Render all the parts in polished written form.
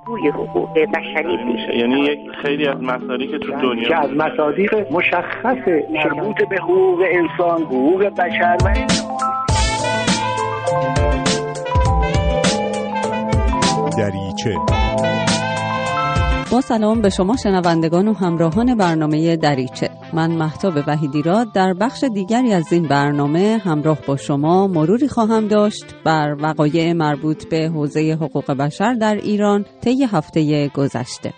بازگوی حقوق بشری میشه. یعنی یک خیلی از مصادیق تو دنیا که از مصادیق مشخص مربوط به حقوق انسان، حقوق بشر و دریچه. با سلام به شما شنوندگان و همراهان برنامه دریچه. من مهتاب وحیدی‌راد در بخش دیگری از این برنامه همراه با شما مروری خواهم داشت بر وقایع مربوط به حوزه حقوق بشر در ایران طی هفته گذشته.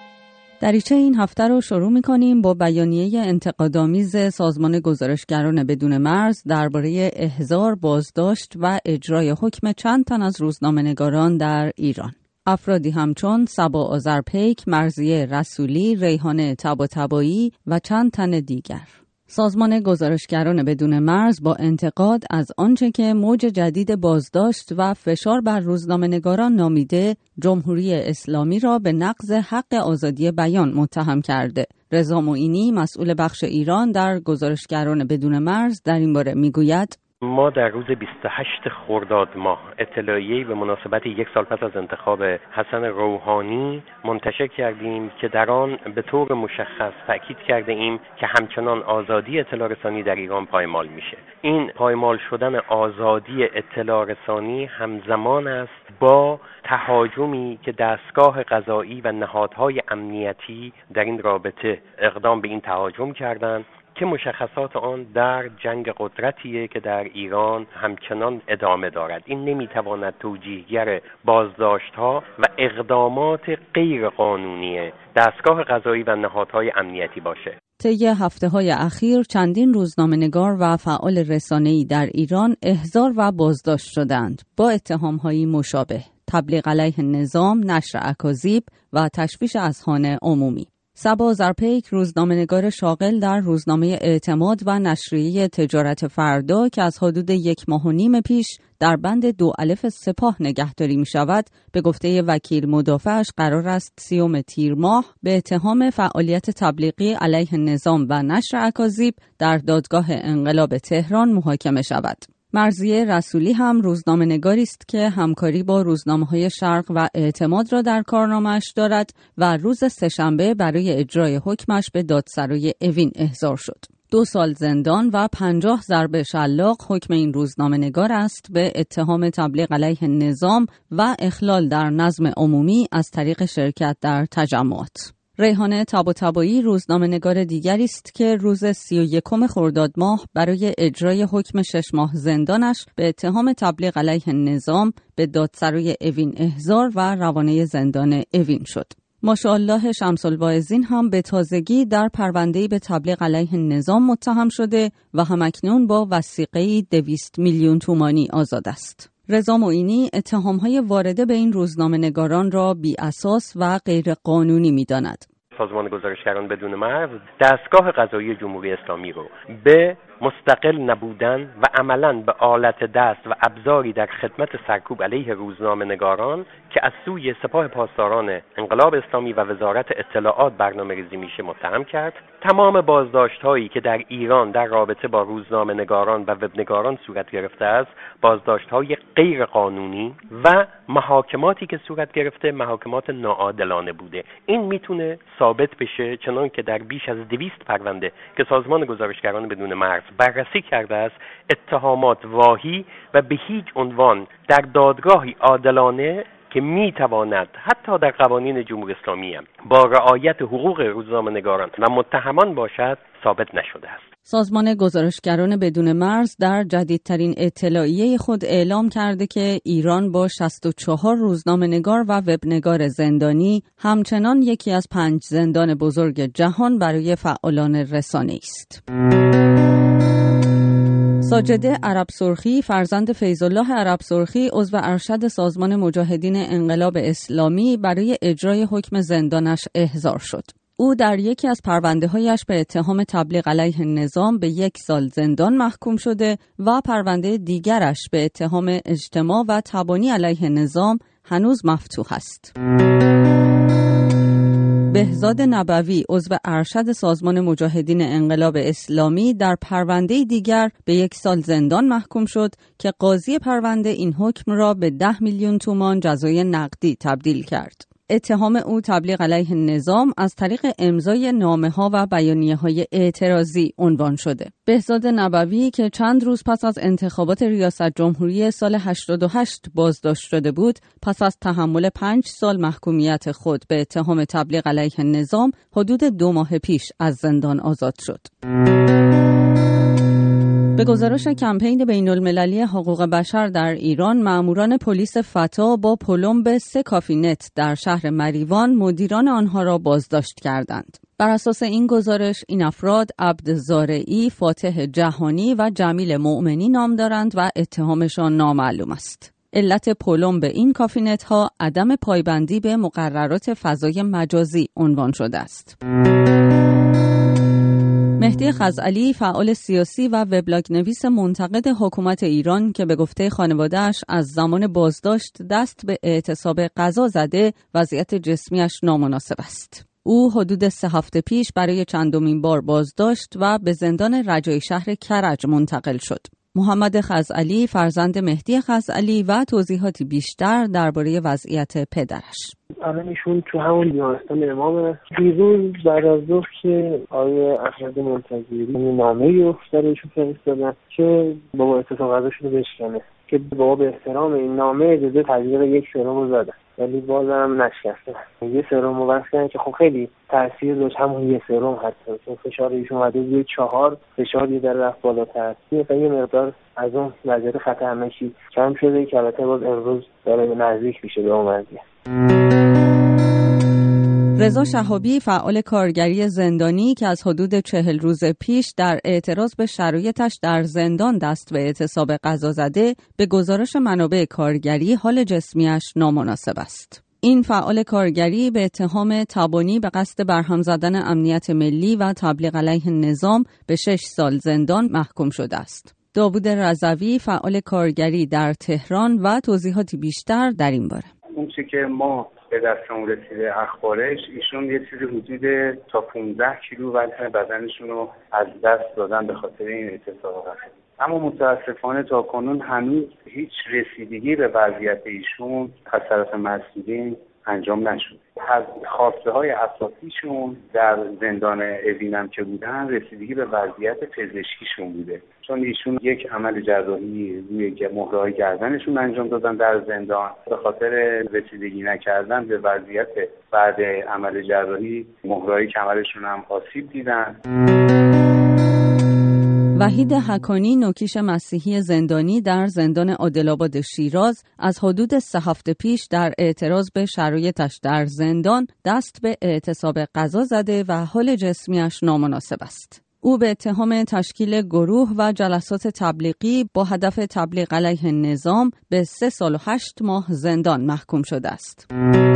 دریچه این هفته رو شروع می‌کنیم با بیانیه انتقادآمیز سازمان گزارشگران بدون مرز درباره احضار، بازداشت و اجرای حکم چند تن از روزنامه‌نگاران در ایران. افرادی همچون صبا آذرپیک، مرضیه رسولی، ریحانه طباطبایی و چند تن دیگر. سازمان گزارشگران بدون مرز با انتقاد از آنچه که موج جدید بازداشت و فشار بر روزنامه‌نگاران نامیده، جمهوری اسلامی را به نقض حق آزادی بیان متهم کرده. رضا معینی، مسئول بخش ایران در گزارشگران بدون مرز، در این باره میگوید: ما در روز 28 خرداد ماه اطلاعیه‌ای به مناسبت یک سال پس از انتخاب حسن روحانی منتشر کردیم که در آن به طور مشخص تأکید کرده ایم که همچنان آزادی اطلاع رسانی در ایران پایمال میشه. این پایمال شدن آزادی اطلاع رسانی همزمان است با تهاجمی که دستگاه قضایی و نهادهای امنیتی در این رابطه اقدام به این تهاجم کردند که مشخصات آن در جنگ قدرتیه که در ایران همچنان ادامه دارد. این نمیتواند توجیهگر بازداشت‌ها و اقدامات غیر قانونی دستگاه قضایی و نهادهای امنیتی باشه. طی هفته‌های اخیر چندین روزنامه‌نگار و فعال رسانه‌ای در ایران احضار و بازداشت شدند با اتهام‌های مشابه: تبلیغ علیه نظام، نشر اکاذیب و تشویش اذهان عمومی. صبا آذرپیک، روزنامه‌نگار شاغل در روزنامه اعتماد و نشریه تجارت فردا که از حدود 1.5 ماه پیش در بند 2 الف سپاه نگهداری می شود، به گفته وکیل مدافعش قرار است 30 تیر ماه به اتهام فعالیت تبلیغی علیه نظام و نشر اکاذیب در دادگاه انقلاب تهران محاکمه شود. مرضیه رسولی هم روزنامه‌نگاری است که همکاری با روزنامه‌های شرق و اعتماد را در کارنامه‌اش دارد و روز سه‌شنبه برای اجرای حکمش به دادسرای اوین احضار شد. 2 سال زندان و 50 ضرب شلاق حکم این روزنامه‌نگار است به اتهام تبلیغ علیه نظام و اخلال در نظم عمومی از طریق شرکت در تجمعات. ریحانه طباطبایی روزنامه‌نگار دیگری است که روز 31 خرداد ماه برای اجرای حکم 6 ماه زندانش به اتهام تبلیغ علیه نظام به دادسرای اوین احضار و روانه زندان اوین شد. ماشاءالله شمس‌الواعظین هم به تازگی در پرونده‌ای به تبلیغ علیه نظام متهم شده و همکنون با وثیقه‌ای 200 میلیون تومانی آزاد است. رضا معینی اتهام‌های وارده به این روزنامه‌نگاران را بی‌اساس و غیر قانونی می‌داند. سازمان گزارشگران بدون مرز دستگاه قضایی جمهوری اسلامی رو به مستقل نبودن و عملاً به آلت دست و ابزاری در خدمت سرکوب علیه روزنامه‌نگاران که از سوی سپاه پاسداران انقلاب اسلامی و وزارت اطلاعات برنامه‌ریزی میشه متهم کرد. تمام بازداشت‌هایی که در ایران در رابطه با روزنامه‌نگاران و وبنگاران صورت گرفته است، بازداشت‌های غیر قانونی و محاکماتی که صورت گرفته محاکمات ناعادلانه بوده. این میتونه ثابت بشه چنان که در بیش از 200 پرونده که سازمان گزارشگران بدون مرز بررسی کرده است، اتهامات واهی و به هیچ عنوان در دادگاهی عادلانه که میتواند حتی در قوانین جمهوری اسلامی هم با رعایت حقوق روزنامه‌نگاران و متهمان باشد ثابت نشده است. سازمان گزارشگران بدون مرز در جدیدترین اطلاعیه خود اعلام کرده که ایران با 64 روزنامه‌نگار و وبنگار زندانی همچنان یکی از 5 زندان بزرگ جهان برای فعالان رسانه‌ای است. ساجده عرب سرخی، فرزند فیض‌الله عرب سرخی، عضو ارشد سازمان مجاهدین انقلاب اسلامی، برای اجرای حکم زندانش احضار شد. او در یکی از پرونده‌هایش به اتهام تبلیغ علیه نظام به 1 سال زندان محکوم شده و پرونده دیگرش به اتهام اجتماع و تبانی علیه نظام هنوز مفتوح است. بهزاد نبوی، عضو ارشد سازمان مجاهدین انقلاب اسلامی، در پرونده دیگر به 1 سال زندان محکوم شد که قاضی پرونده این حکم را به 10 میلیون تومان جزای نقدی تبدیل کرد. اتهام او تبلیغ علیه نظام از طریق امضای نامه‌ها و بیانیه‌های اعتراضی عنوان شده. بهزاد نبوی که چند روز پس از انتخابات ریاست جمهوری سال 88 بازداشت شده بود، پس از تحمل 5 سال محکومیت خود به اتهام تبلیغ علیه نظام، حدود 2 ماه پیش از زندان آزاد شد. به گزارش کمپین بین‌المللی حقوق بشر در ایران، ماموران پلیس فتا با پلمب 3 کافینت در شهر مریوان مدیران آنها را بازداشت کردند. بر اساس این گزارش، این افراد عبد زارعی، فاتح جهانی و جمیل مؤمنی نام دارند و اتهامشان نامعلوم است. علت پلمب این کافینت ها عدم پایبندی به مقررات فضای مجازی عنوان شده است. مهدی خزعلی، فعال سیاسی و وبلاگ نویس منتقد حکومت ایران که به گفته خانواده‌اش از زمان بازداشت دست به اعتصاب غذا زده، وضعیت جسمیش نامناسب است. او حدود 3 هفته پیش برای چندمین بار بازداشت و به زندان رجایی شهر کرج منتقل شد. محمد خزعلی، فرزند مهدی خزعلی، و توضیحاتی بیشتر درباره وضعیت پدرش. الان ایشون تو همون بیمارستان امامه. دیروز بعد از ظهر که آقای احمد منتظری نامه‌ای رو برایشون فرستادن که بابا اعتصاب غذاشون رو بشکنه، که بابا به احترام این نامه اجازه تزریق 1 سرم رو زدن، ولی بازم نشکستن. 1 سرم رو بس کردن که خب خیلی تاثیر داشت، همون 1 سرم حتی چون فشار ایشون اومده بود 4، فشار یه در رفت بالاتر، یه مقدار از اون وضعیت خطرناکی کم شده که البته باز امروز داره نزدیک میشه به اون وضعیت. رضا شهابی، فعال کارگری زندانی که از حدود 40 روز پیش در اعتراض به شرایطش در زندان دست به اعتصاب غذا زده، به گزارش منابع کارگری حال جسمیش نامناسب است. این فعال کارگری به اتهام تبانی به قصد برهم زدن امنیت ملی و تبلیغ علیه نظام به 6 سال زندان محکوم شده است. داوود رضوی، فعال کارگری در تهران، و توضیحاتی بیشتر در این باره. اون چیزی که ما به دستمون رسیده اخبارش، ایشون یه چیزی حدود تا 15 کیلو وزن بدنشون رو از دست دادن به خاطر این اعتصاب غذا. اما متاسفانه تا کنون هنوز هیچ رسیدگی به وضعیت ایشون از طرف مسئولین انجام نشد. از خواسته های اساسیشون در زندان اوینم که بودن، رسیدگی به وضعیت پزشکیشون بوده، چون ایشون یک عمل جراحی روی مهره‌های گردنشون انجام دادن در زندان. به خاطر رسیدگی نکردن به وضعیت بعد عمل جراحی، مهره‌های کمرشون هم آسیب دیدن. وحید حکانی، نوکیش مسیحی زندانی در زندان عادل‌آباد شیراز، از حدود 3 هفته پیش در اعتراض به شرایطش در زندان دست به اعتصاب غذا زده و حال جسمیش نامناسب است. او به اتهام تشکیل گروه و جلسات تبلیغی با هدف تبلیغ علیه نظام به 3 سال و 8 ماه زندان محکوم شده است.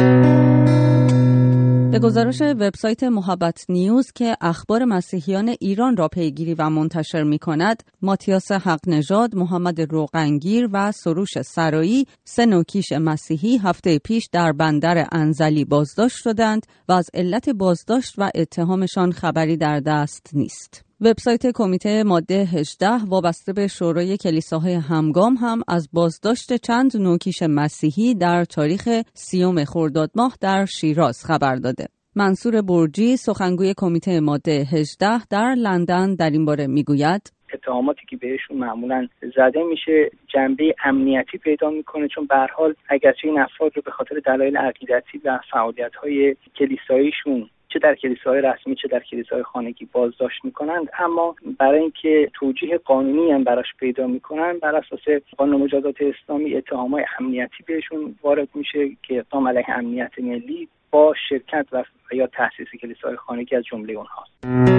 به گزارش وبسایت محبت نیوز که اخبار مسیحیان ایران را پیگیری و منتشر می‌کند، ماتیاس حق‌نژاد، محمد روغنگیر و سروش سرایی، 3 نوکیش مسیحی هفته پیش در بندر انزلی بازداشت شدند و از علت بازداشت و اتهامشان خبری در دست نیست. وبسایت کمیته ماده 18 وابسته به شورای کلیساهای همگام هم از بازداشت چند نوکیش مسیحی در تاریخ 30 خرداد ماه در شیراز خبر داده. منصور برجی، سخنگوی کمیته ماده 18 در لندن، در این باره میگوید: اتهاماتی که بهشون معمولا زده میشه جنبه امنیتی پیدا میکنه، چون به هر حال اگرچه این افراد رو به خاطر دلایل عقیدتی و فعالیت‌های کلیساییشون چه در کلیساهای رسمی چه در کلیساهای خانگی بازداشت میکنند، اما برای اینکه توجیه قانونی هم براش پیدا میکنن، بر اساس قانون مجازات اسلامی اتهامات امنیتی بهشون وارد میشه که اقدام علیه امنیت ملی با شرکت و یا تأسیس کلیساهای خانگی از جمله اونهاست.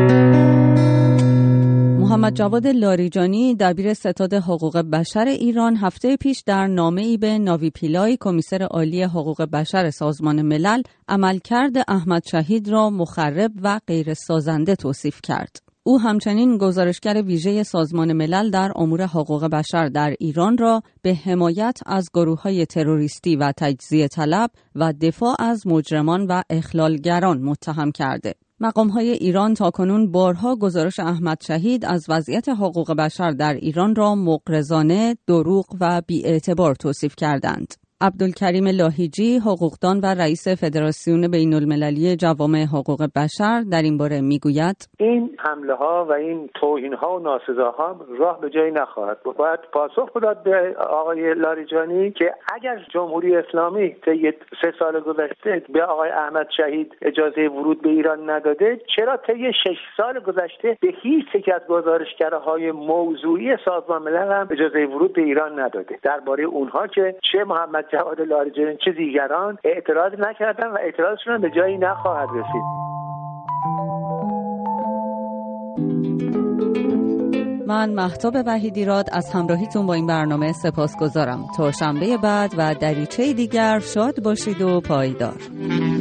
محمد جواد لاریجانی، دبیر ستاد حقوق بشر ایران، هفته پیش در نامه‌ای به ناوی پیلای، کمیسر عالی حقوق بشر سازمان ملل، عملکرد احمد شهید را مخرب و غیر سازنده توصیف کرد. او همچنین گزارشگر ویژه سازمان ملل در امور حقوق بشر در ایران را به حمایت از گروه‌های تروریستی و تجزیه طلب و دفاع از مجرمان و اخلالگران متهم کرده. مقام‌های ایران تاکنون بارها گزارش احمد شهید از وضعیت حقوق بشر در ایران را مغرضانه، دروغ و بی‌اعتبار توصیف کردند. عبدالکریم لاهیجی، حقوقدان و رئیس فدراسیون بین‌المللی جوامع حقوق بشر در این باره میگوید: این حمله ها و این توهین ها و ناسزاها راه به جایی نخواهد برد. باید پاسخ بداد به آقای لاریجانی که اگر جمهوری اسلامی طی 3 سال گذشته به آقای احمد شهید اجازه ورود به ایران نداده، چرا طی 6 سال گذشته به هیچ یک از گزارشگرهای موضوعی سازمان ملل هم اجازه ورود به ایران نداده؟ درباره اونها که چه محمد جواد لاریجانی چه دیگران اعتراض نکردن و اعتراضشون به جایی نخواهد رسید. من مهتاب وحیدیراد از همراهیتون با این برنامه سپاسگزارم. تا شنبه بعد و دریچه دیگر شاد باشید و پایدار.